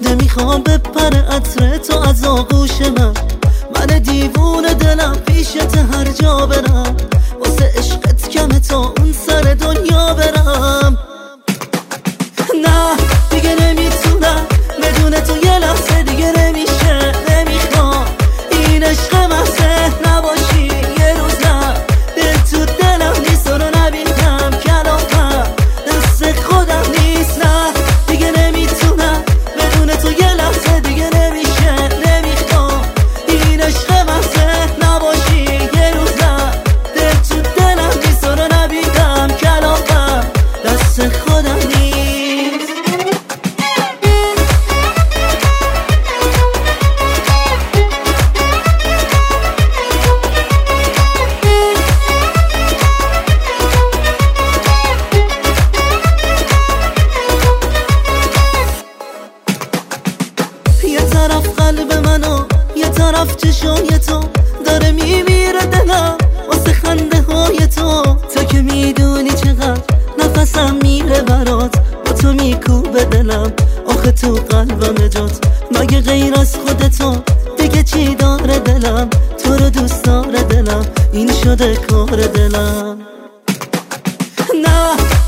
نمیخوام بپره عطر تو از آغوش من دیوون دلم پیشت هر جا برم، واسه عشقت کمه تا اون سر دنیا برم. نه دیگه نمیتونم بدون تو یه لحظه دیگه نمیشه، نمیخوام این عشق محضه نباشی یه روز، نه دل تو دلم نیست و رو نبینم کلامم دست خودم نیست. نه دیگه نمیتونم بدون تو یه لحظه دیگه نمیشه، نمیخوام این عشق محضه نباشی یه روز، نه دل تو دلم نیست و رو نبینم کلامم دست خودم نیست. یه طرف قلب منو یه طرف چشای تو داره میمیره دلم واسه خنده های تو که میدونی چقدر نفسم میره برات، با تو میکوبه دلم آخه تو قلبم جات، مگه غیر از خودتو دیگه چی داره دلم، تو رو دوست داره دلم این شده کار دلم. نه